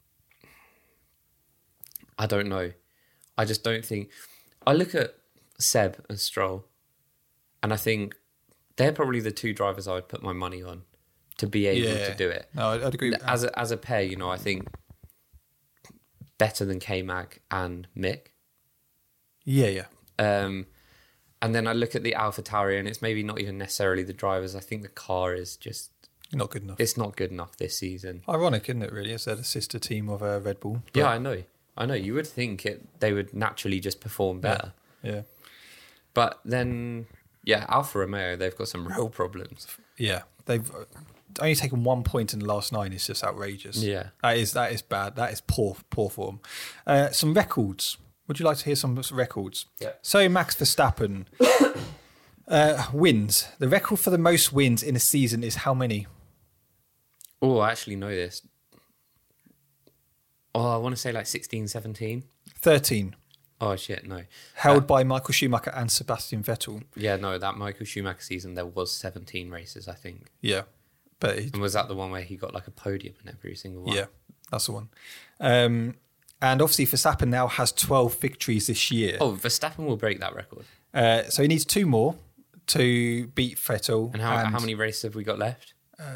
I don't know. I just don't think... I look at Seb and Stroll, and I think they're probably the two drivers I would put my money on to be able to do it. No, I'd agree with that. As a pair, you know, I think better than K-Mag and Mick. Yeah. And then I look at the AlphaTauri, and it's maybe not even necessarily the drivers. I think the car is just... Not good enough. It's not good enough this season. Ironic, isn't it, really? As they're the sister team of Red Bull. Yeah, I know. You would think they would naturally just perform better. Yeah. But then, yeah, Alfa Romeo, they've got some real problems. Yeah. They've only taken 1 point in the last 9. It's just outrageous. Yeah. That is bad. That is poor form. Some records. Would you like to hear some records? Yeah. So Max Verstappen wins. The record for the most wins in a season is how many? Oh, I actually know this. Oh, I want to say like 16, 17. 13. Oh, shit, no. Held by Michael Schumacher and Sebastian Vettel. Yeah, no, that Michael Schumacher season, there was 17 races, I think. Yeah. But And was that the one where he got like a podium in every single one? yeah, that's the one. And obviously Verstappen now has 12 victories this year. Oh, Verstappen will break that record. So he needs 2 more to beat Vettel. And how many races have we got left?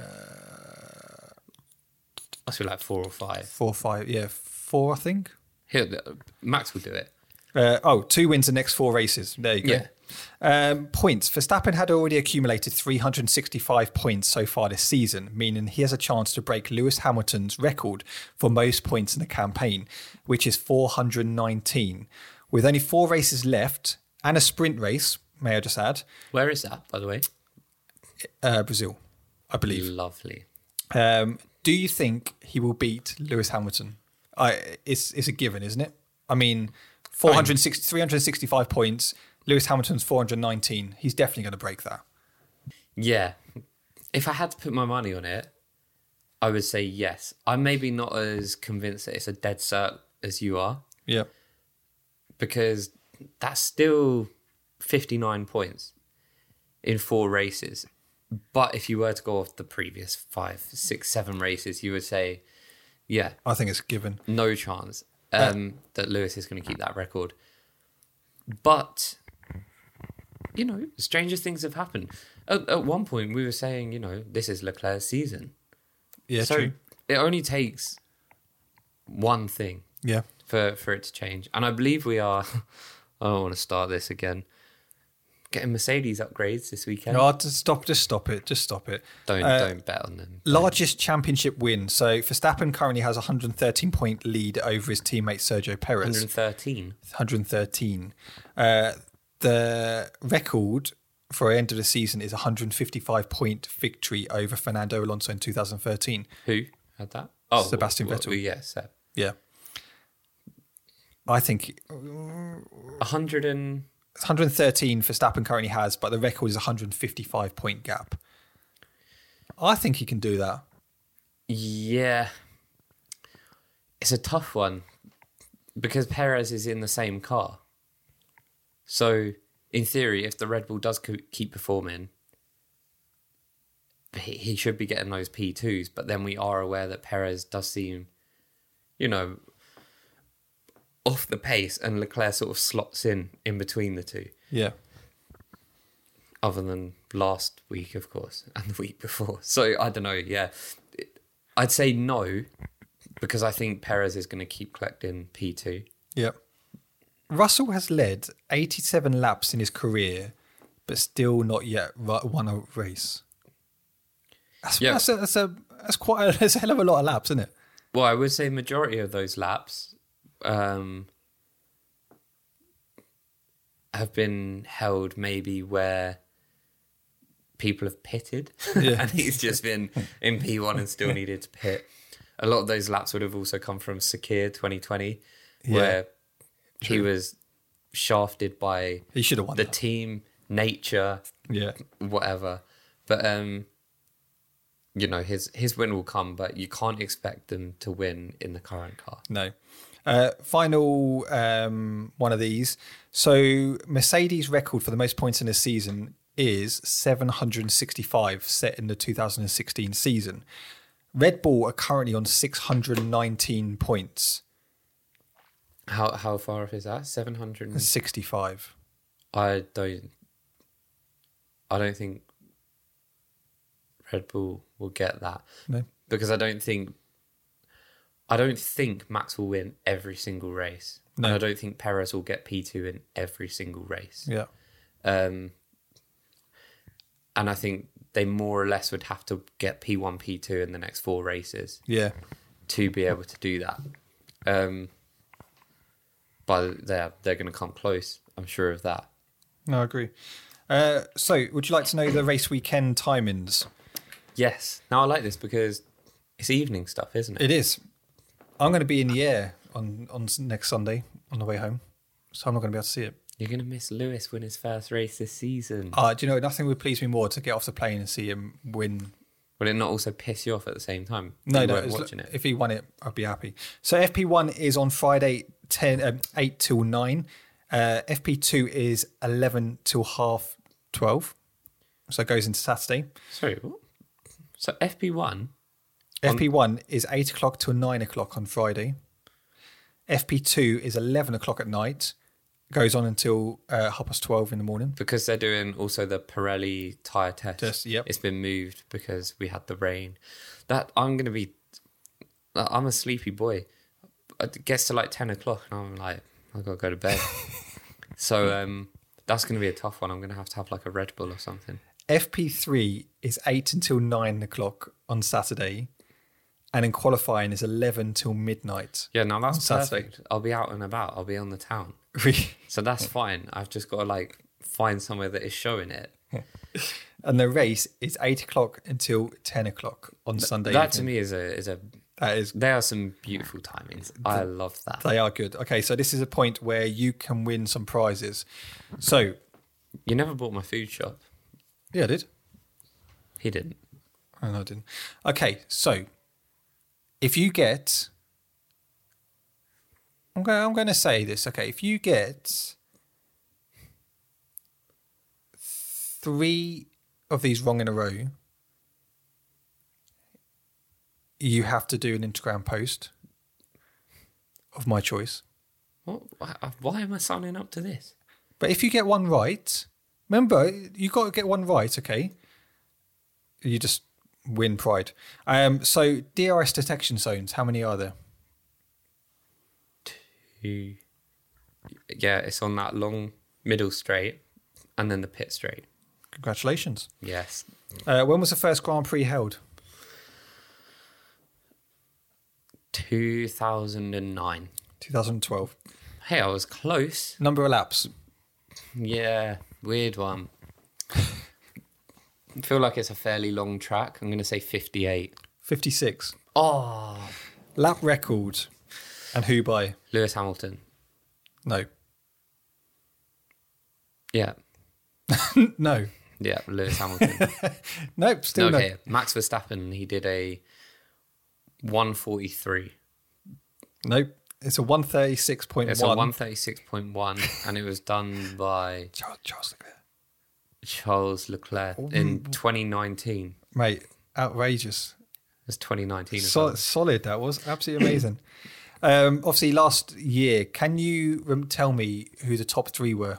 Must be like 4 or 5. 4 or 5. Yeah, 4, I think. Here, Max will do it. 2 wins the next 4 races. There you go. Points. Verstappen had already accumulated 365 points so far this season, meaning he has a chance to break Lewis Hamilton's record for most points in the campaign, which is 419. With only 4 races left and a sprint race, may I just add, Where is that, by the way? Brazil, I believe. Lovely. Do you think he will beat Lewis Hamilton? It's a given, isn't it? I mean, 365 points, Lewis Hamilton's 419. He's definitely going to break that. Yeah. If I had to put my money on it, I would say yes. I'm maybe not as convinced that it's a dead cert as you are, Yeah. because that's still 59 points in 4 races. But if you were to go off the previous 5, 6, 7 races, you would say, yeah, I think it's a given. no chance that Lewis is going to keep that record. But, you know, stranger things have happened. At one point, we were saying, you know, this is Leclerc's season. Yeah, So true. it only takes one thing Yeah. for it to change. And I believe we are... I don't want to start this again. getting Mercedes upgrades this weekend. No, just stop it. Don't bet on them. Largest championship win. So Verstappen currently has a 113-point lead over his teammate Sergio Perez. 113. 113. The record for end of the season is a 155-point victory over Fernando Alonso in 2013. Who had that? Oh, Sebastian Vettel. Yeah, Seb. Yeah. I think 113 Verstappen currently has, but the record is a 155-point gap. I think he can do that. Yeah. It's a tough one because Perez is in the same car. So, in theory, if the Red Bull does keep performing, he should be getting those P2s. But then we are aware that Perez does seem, off the pace, and Leclerc sort of slots in between the two. Yeah. Other than last week, of course, and the week before. So, I don't know, yeah. I'd say no, because I think Perez is going to keep collecting P2. Yeah. Russell has led 87 laps in his career, but still not yet won a race. That's a hell of a lot of laps, isn't it? Well, I would say majority of those laps have been held maybe where people have pitted and he's just been in P1 and still needed to pit. A lot of those laps would have also come from Sakir 2020, where he was shafted by he should have won the team, nature, whatever. But his win will come, but you can't expect them to win in the current car. No. Final one of these. So Mercedes' record for the most points in a season is 765, set in the 2016 season. Red Bull are currently on 619 points. How far off is that? 765. I don't think Red Bull will get that. No. Because I don't think Max will win every single race. No. And I don't think Perez will get P2 in every single race. Yeah. And I think they more or less would have to get P1, P2 in the next 4 races. Yeah. To be able to do that. But they're going to come close. I'm sure of that. No, I agree. So, would you like to know the race weekend timings? Yes. Now, I like this because it's evening stuff, isn't it? It is. I'm going to be in the air on next Sunday on the way home, so I'm not going to be able to see it. You're going to miss Lewis win his first race this season. Do you know, nothing would please me more to get off the plane and see him win. Will it not also piss you off at the same time? No, watching it. If he won it, I'd be happy. So FP1 is on Friday 8 till 9. FP2 is 11 till 12:30. So it goes into Saturday. Sorry, what? So FP1? FP1 is 8 o'clock till 9 o'clock on Friday. FP2 is 11 o'clock at night. Goes on until 12:30 in the morning. Because they're doing also the Pirelli tyre test. Yep. It's been moved because we had the rain. I'm a sleepy boy. It gets to like 10 o'clock and I'm like, I've got to go to bed. So that's going to be a tough one. I'm going to have like a Red Bull or something. FP3 is 8 until 9 o'clock on Saturday. And in qualifying is 11 till midnight. Yeah, now that's perfect. I'll be out and about. I'll be on the town. So that's fine. I've just got to find somewhere that is showing it. And the race is 8 o'clock until 10 o'clock on Sunday. That evening. to me is they are some beautiful timings. I love that. They are good. Okay, so this is a point where you can win some prizes. So you never bought my food shop. Yeah, I did. He didn't. Oh, no, I didn't. Okay, so if you get, I'm going to say this. Okay, if you get 3 of these wrong in a row, you have to do an Instagram post of my choice. What? Why am I signing up to this? But if you get one right, remember, you got to get one right, okay? You just win pride. So DRS detection zones, how many are there? 2. Yeah, it's on that long middle straight. and then the pit straight. Congratulations. Yes. When was the first Grand Prix held? 2009. 2012. Hey, I was close. Number of laps? Yeah, weird one. I feel like it's a fairly long track. I'm going to say 58. 56. Oh. Lap record. And who by? Lewis Hamilton. No. Yeah. No. Yeah, Lewis Hamilton. Nope, still no. Okay, Max Verstappen, he did a 143. Nope. It's a 136.1. It's a 136.1, and it was done by Charles Leclerc. in 2019. Mate, outrageous. It was 2019 as well. Solid, that was. Absolutely amazing. Obviously, last year, can you tell me who the top three were?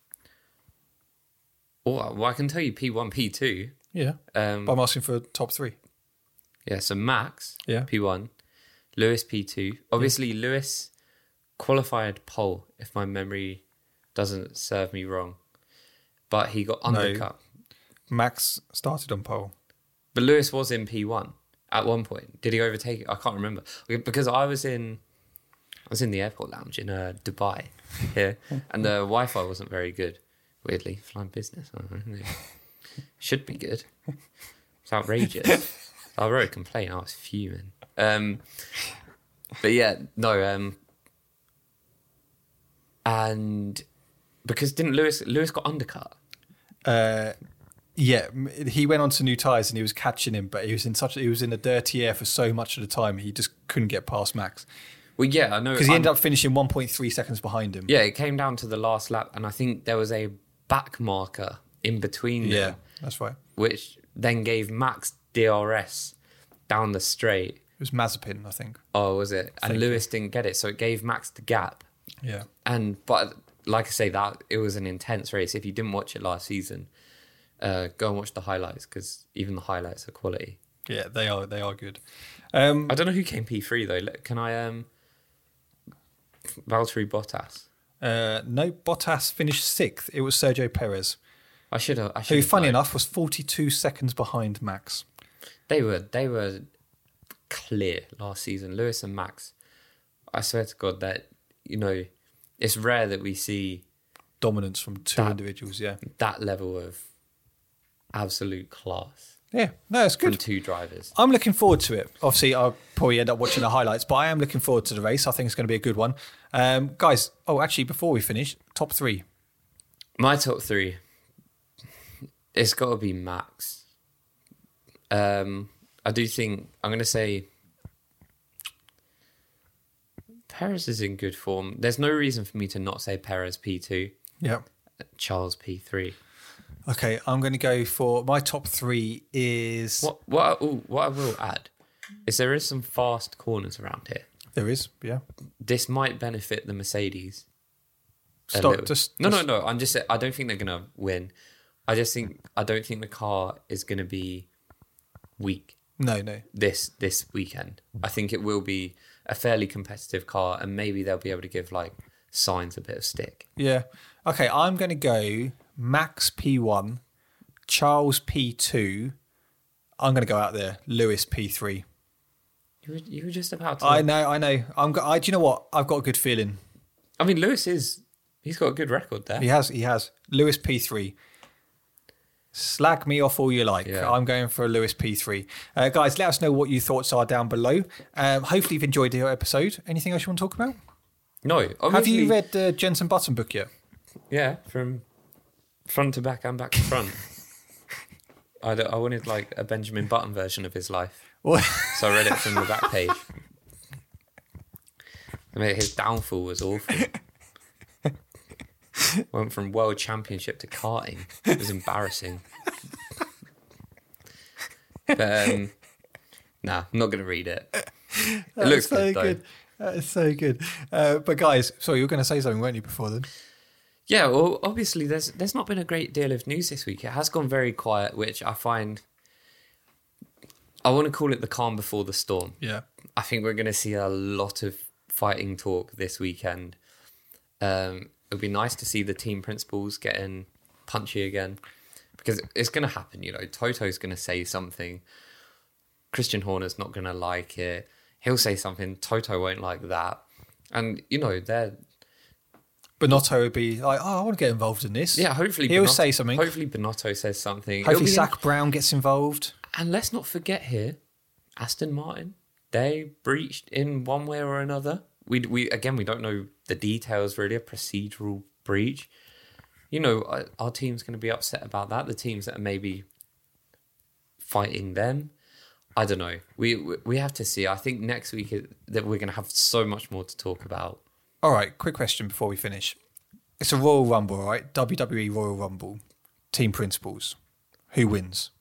Well, I can tell you P1, P2. Yeah. But I'm asking for top three. Yeah, so Max, Yeah. P1, Lewis, P2. Obviously, Lewis qualified pole, if my memory doesn't serve me wrong. But he got undercut. Max started on pole. But Lewis was in P1 at one point. Did he overtake it? I can't remember. Because I was in the airport lounge in Dubai here, and the Wi-Fi wasn't very good. Weirdly, flying business. I don't know. Should be good. It's outrageous. I wrote a complaint. I was fuming. But yeah, no. And because didn't Lewis got undercut? Yeah, he went on to new tyres and he was catching him, but he was in the dirty air for so much of the time he just couldn't get past Max. Well, yeah, I know because he ended up finishing 1.3 seconds behind him. Yeah, it came down to the last lap, and I think there was a back marker in between them. Yeah, that's right. Which then gave Max DRS down the straight. It was Mazepin, I think. Oh, was it? And Lewis didn't get it, so it gave Max the gap. Yeah. But like I say, that it was an intense race. If you didn't watch it last season, go and watch the highlights, because even the highlights are quality. Yeah, they are good. I don't know who came P3 though. Can I Valtteri Bottas? No, Bottas finished 6th. It was Sergio Perez. I should have. Who, funny enough, was 42 seconds behind Max. They were clear last season. Lewis and Max. I swear to God that it's rare that we see dominance from two individuals. Yeah, that level of absolute class. Yeah, no, it's good. From two drivers. I'm looking forward to it. Obviously, I'll probably end up watching the highlights, but I am looking forward to the race. I think it's going to be a good one. Guys, actually, before we finish, top three. My top three, it's got to be Max. I do think, I'm going to say Perez is in good form. There's no reason for me to not say Perez P2. Yeah. Charles P3. Okay, I'm going to go for my top three is... What I will add is there is some fast corners around here. There is, yeah. This might benefit the Mercedes. No. I'm just saying, I don't think they're going to win. I don't think the car is going to be weak. No. This weekend. I think it will be a fairly competitive car, and maybe they'll be able to give Sainz a bit of stick. Yeah. Okay, I'm going to go Max P1, Charles P2. I'm going to go out there, Lewis P3. You were just about to... I know. Do you know what? I've got a good feeling. I mean, he's got a good record there. He has. Lewis P3. Slag me off all you like. Yeah. I'm going for a Lewis P3. Guys, let us know what your thoughts are down below. Hopefully you've enjoyed the episode. Anything else you want to talk about? No. Obviously... Have you read the Jenson Button book yet? Yeah, from front to back and back to front. I wanted a Benjamin Button version of his life. What? So I read it from the back page. I mean, his downfall was awful. Went from world championship to karting. It was embarrassing. But nah, I'm not going to read it. It looks so good. That is so good. But guys, sorry, you were going to say something, weren't you, before then? Yeah, well, obviously there's not been a great deal of news this week. It has gone very quiet, which I find... I want to call it the calm before the storm. Yeah. I think we're going to see a lot of fighting talk this weekend. It'll be nice to see the team principals getting punchy again. Because it's going to happen, you know. Toto's going to say something. Christian Horner's not going to like it. He'll say something. Toto won't like that. And, you know, they're... Bonotto would be like, I want to get involved in this. Yeah, hopefully he'll say something. Hopefully Bonotto says something. Hopefully Zach Brown gets involved. And let's not forget here, Aston Martin, they breached in one way or another. We don't know the details really, a procedural breach. You know, our team's going to be upset about that. The teams that are maybe fighting them, I don't know. We have to see. I think next week that we're going to have so much more to talk about. All right, quick question before we finish. It's a Royal Rumble, all right? WWE Royal Rumble. Team principals. Who wins?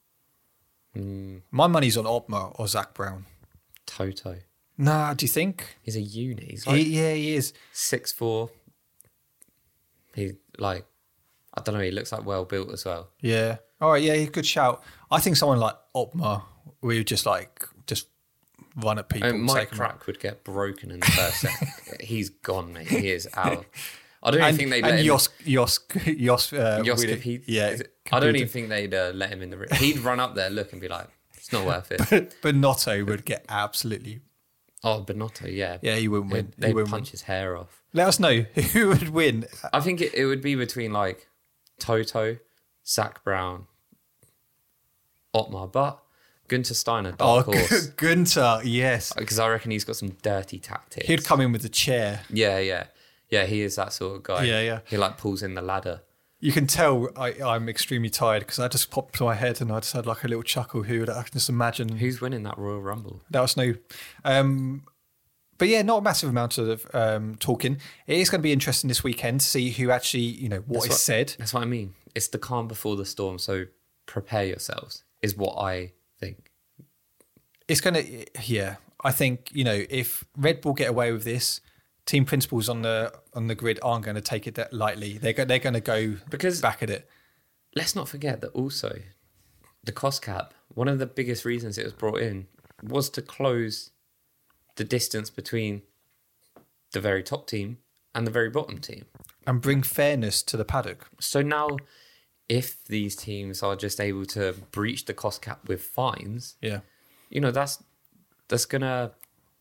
My money's on Otmar or Zach Brown. Toto. Nah, do you think? He's a unit. He's like he is. 6'4". He like, I don't know, he looks like well built as well. Yeah. All right, yeah, good shout. I think someone like Otmar, we would just run at people. Mike Crack would get broken in the first set. He's gone, mate. He is out. I don't even think they'd let him... Jos Kapid. Yeah. I don't even think they'd let him in the ring. He'd run up there, look, and be like, it's not worth it. Bonotto would get absolutely... Oh, Bonotto, yeah. Yeah, he wouldn't win. They'd punch his hair off. Let us know who would win. I think it would be between like Toto, Zach Brown, Otmar, but Gunther Steiner, dark horse. Gunther, yes. Because I reckon he's got some dirty tactics. He'd come in with a chair. Yeah, he is that sort of guy. Yeah. He like pulls in the ladder. You can tell I'm extremely tired because I just popped to my head and I just had like a little chuckle. I can just imagine. Who's winning that Royal Rumble? That was no. But yeah, not a massive amount of talking. It is going to be interesting this weekend to see who actually, what is said. That's what I mean. It's the calm before the storm. So prepare yourselves is what I think. It's going to, yeah. I think, if Red Bull get away with this, team principals on the grid aren't going to take it that lightly. They're going to go back at it. Let's not forget that also the cost cap, one of the biggest reasons it was brought in was to close the distance between the very top team and the very bottom team. And bring fairness to the paddock. So now if these teams are just able to breach the cost cap with fines, that's gonna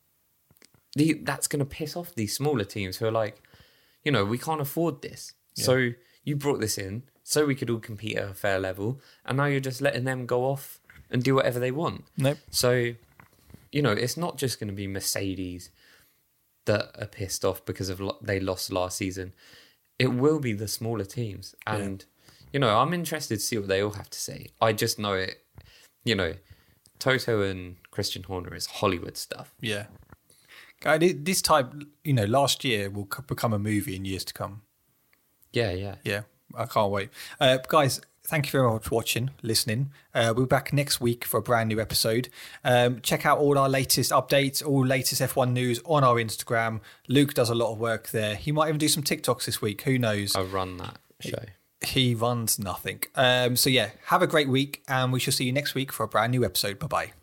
piss off these smaller teams who are like, we can't afford this. Yeah. So you brought this in so we could all compete at a fair level, and now you're just letting them go off and do whatever they want. Nope. So, it's not just going to be Mercedes that are pissed off because of they lost last season. It will be the smaller teams. And, I'm interested to see what they all have to say. I just know it, Toto and Christian Horner is Hollywood stuff. Yeah. This type, last year will become a movie in years to come. Yeah. Yeah, I can't wait. Guys, thank you very much for watching, listening. We'll be back next week for a brand new episode. Check out all our latest updates, all latest F1 news on our Instagram. Luke does a lot of work there. He might even do some TikToks this week. Who knows? I run that show. He runs nothing. So yeah, have a great week and we shall see you next week for a brand new episode. Bye-bye.